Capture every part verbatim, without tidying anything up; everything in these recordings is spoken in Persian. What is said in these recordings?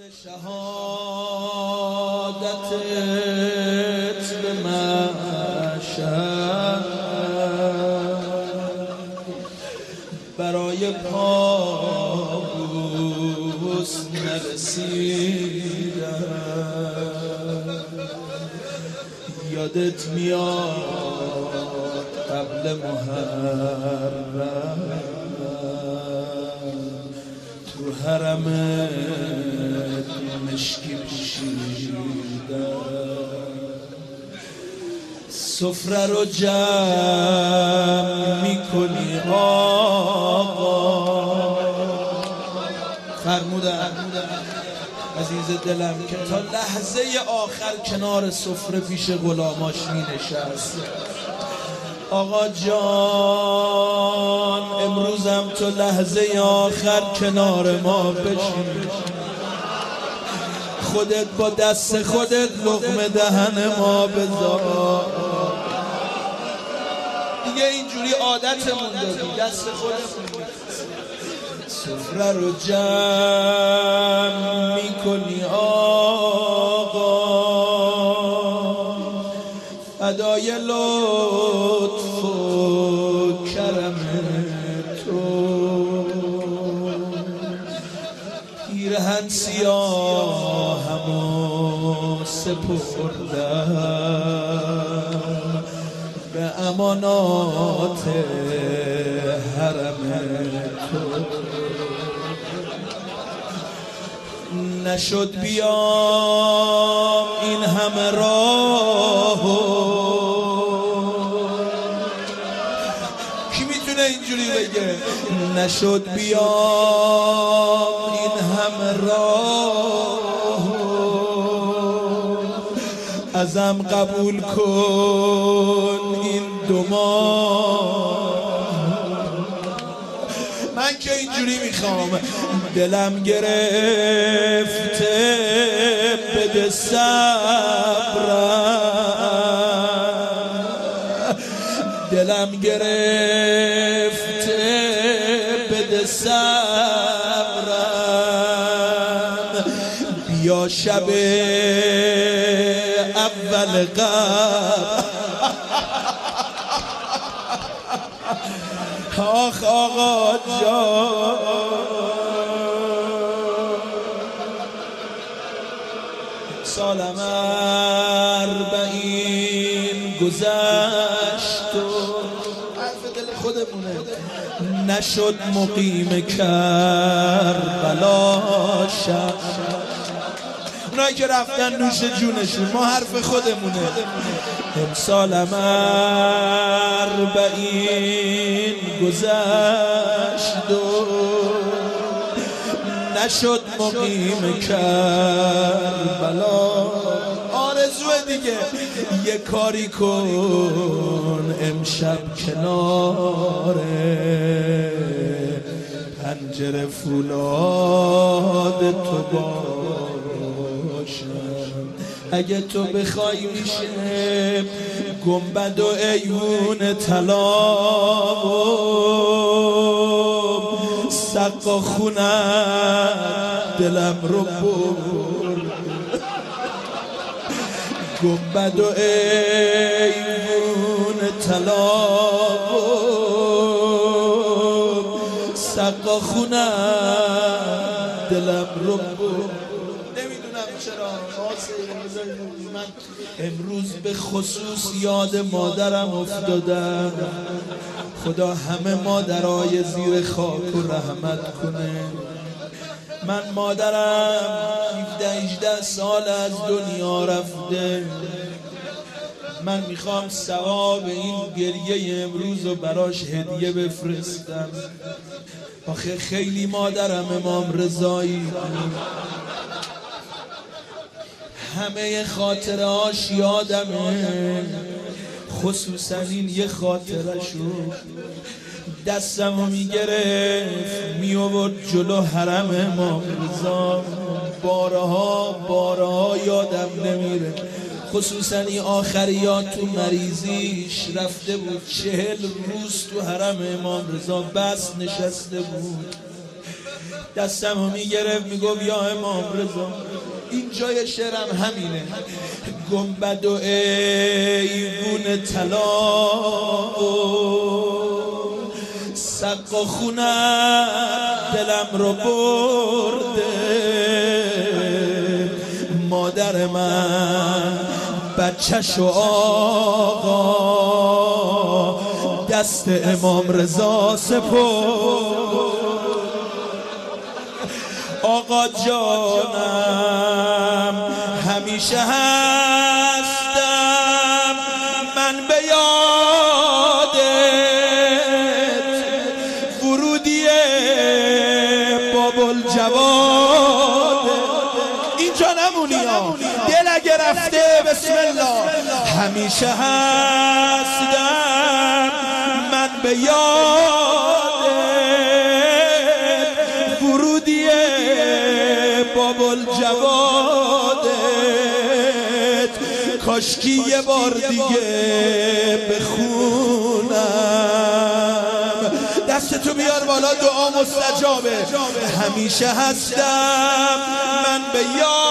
شهادتت به محشر برای پابوس نرسیدم. یادت میاد قبل محرم تو حرمت مشکی پوشیدم، سفره رو جمع میکنی آقا. فرمودن عزیز دلم که تا لحظه آخر کنار سفره پیش غلاماش می نشست. آقا جان امروزم تو لحظه آخر کنار ما بشین، خودت با دست خودت لقمه دهن ما بذار. دیگه اینجوری عادتمون دادی، دست خودمون سفره رو جمع میکنی آقا، فدای لطف و کرم تو. پیرهن سیاهمو سپردم به امانات حرم تو. نشد بیام این همه راهو، کی میتونه اینجوری بگه؟ نشد بیام این همه راهو، ازم قبول کن این دو ماه. من که اینجوری میخوام، دلم گرفته بده صبرم، دلم گرفته بده صبرم. بیا شب اول قبر آخ آقا جان، سالم اربعین گذشت و حرف دل خودمونه، نشد مقیم کربلا شب. اونایی که رفتن نوش جونشون، ما حرف خودمونه. امسالم اربعین گذشت و نشد مقیم کربلا. آرزوه دیگه یه کاری کن امشب کنار پنجره فولاد تو باشم. اگه تو بخوای میشه گنبد و ایوون طلا و سقا خونت دلم رو برد. گنبد و ایوون طلا و سقا خونت دلم رو برد. چرا من امروز به خصوص یاد مادرم افتادم. خدا همه مادرای زیر خاک و رحمت کنه. من مادرم هفده هجده سال از دنیا رفته. من میخوام ثواب این گریه امروز رو براش هدیه بفرستم. آخه خیلی مادرم امام رضایی، همه خاطره هاش یادمه، خصوصا این یه خاطرشو. دستمو میگرفت میآورد جلو حرم امام رضا، بارها بارها یادم نمیره. خصوصا این آخریات تو مریضیش رفته بود، چهل روز تو حرم امام رضا بس نشسته بود. دستمو میگرفت میگفت یا امام رضا، این جای شعرم همینه، گنبد و ایوون طلا سقا خونم دلم رو برده، مادر من بچه‌ش و آقا دست امام رضا سپرد. آقا جانم همیشه هستم من به یادت، ورودی باب الجواد اینجا نمونی ها، دل اگه رفته بسم الله. همیشه هستم من به یادت، ورودی باب الجوادت، کاشکی یه بار دیگه بخونم. دستتو بیار بالا، دعا مستجابه. همیشه هستم من به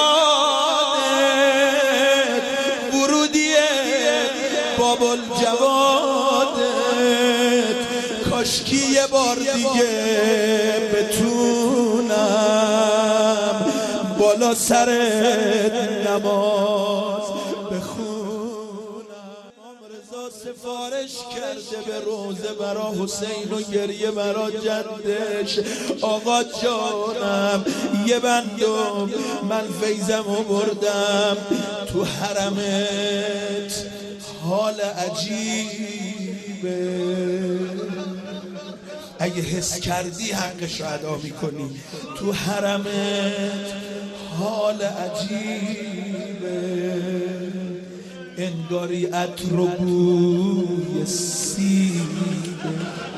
یادت، ورودی باب الجوادت، کاشکی یه بار دیگه بتونم بالا سرت نماز بخونم. امام رضا سفارش کرده به روزه برا حسین و گریه برا جدش. آقا جانم یه بندم من فیضمو بردم تو حرمت، حال عجیبه، اگه حس کردی حقش رو ادا میکنی. تو حرمت حال عجیبه، انگاری عطر و بوی سیبه.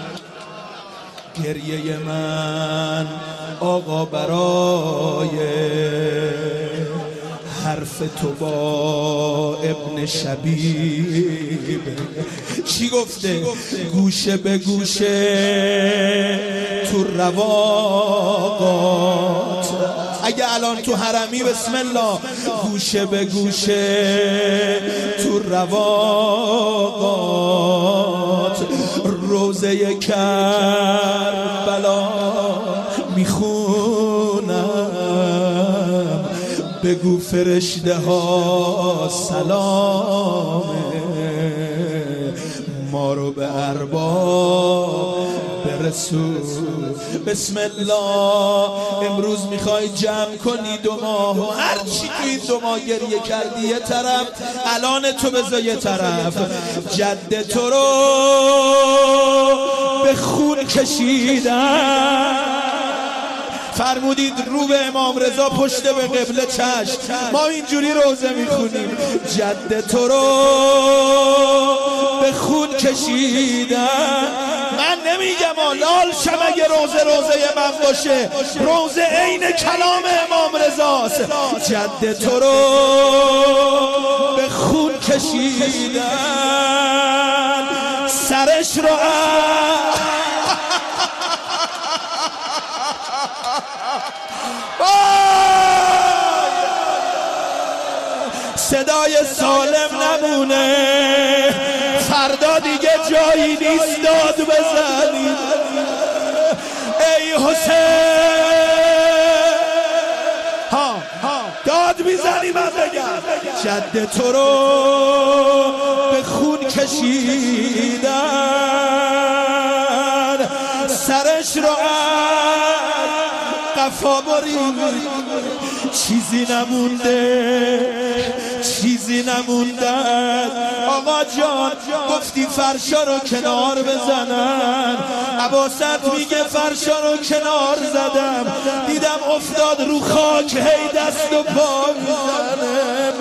گریه من آقا برای حرف تو با ابن شبیب. چی گفته؟ گوشه به گوشه تو رواقات. اگه الان تو حرمی بسم الله، گوشه به گوشه تو رواقات، روزه کربلا میخونم. بگو فرشته ها سلامه، ما رو به ارباب برسون. بسم الله. امروز میخوای جمع کنی دو ماه و هر چی تو این دو ماه گریه کردی یه طرف، الان تو بذار یه طرف. جد تو رو به خون کشیدن، فرمودید رو به امام رضا پشت به قبله چشم. ما اینجوری روزه میخونیم، جد تو رو به خون کشیدن. من نمیگم لال شم اگه روزه روزه من باشه، روزه عین کلام امام رضاست. جد تو رو به خون کشیدن، سرش رو صدای سالم نمونه، فردا دیگه جایی نیست داد بزنی. ای حسین ها داد میزنی من بگم. جد تو رو به خون کشیدن، سرش رو قفا برید، چیزی نمونده چیزی نمونده. آقا جان گفتی فرشا رو کنار بزنن، عباست میگه فرشا رو کنار زدم، دیدم افتاد رو خاک هی دست و پا میزنم.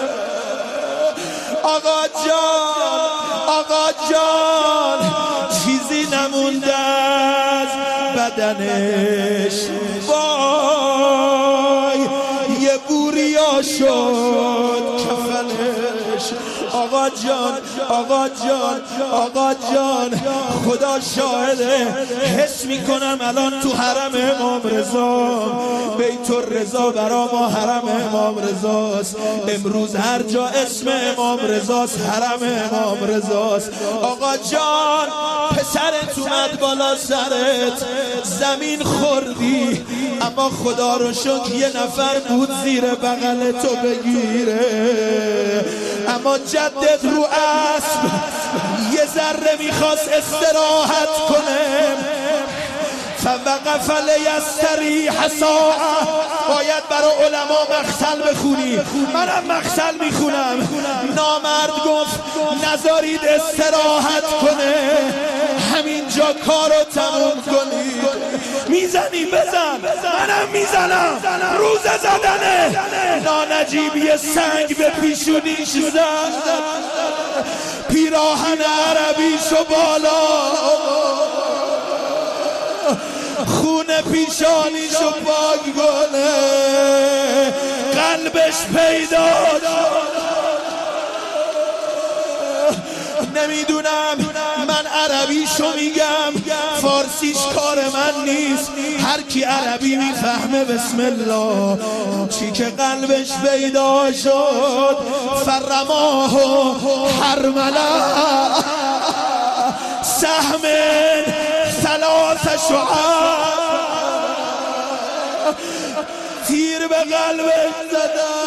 آقا جان آقا جان چیزی نمونده از بدنش، وای یه بوریا شد کفنش. آقا جان آقا جان آقا جان خدا شاهده حس میکنم الان تو حرم امام رضا بیت الرضا برا ما حرم امام رضاست امروز هر جا اسم امام رضاست حرم امام رضاست آقا جان پسرت اومد بالا سرت زمین خوردی اما خدا رو شکر یه نفر بود زیر بغل تو بگیره اما جدت رو اسب یه ذره میخواست استراحت کنه فوقف لیستریح ساعه باید برای علما مقتل بخونی منم مقتل میخونم نامرد گفت نذارید استراحت کنه همینجا کارو تموم کنی میزنی بزن منم میزنم روزه زدنه نانجیب یه سنگ به پیشونیش زد پیراهن عربیشو بالا خون پیشانیشو پاک کنه قلبش پیدا نمیدونم من عربیشو میگم فارسیش کار من نیست هر کی عربی میفهمه بسم الله چی که قلبش پیدا شد فرماه حرملا سهم ثلاث شعاع تیر به قلبش زدن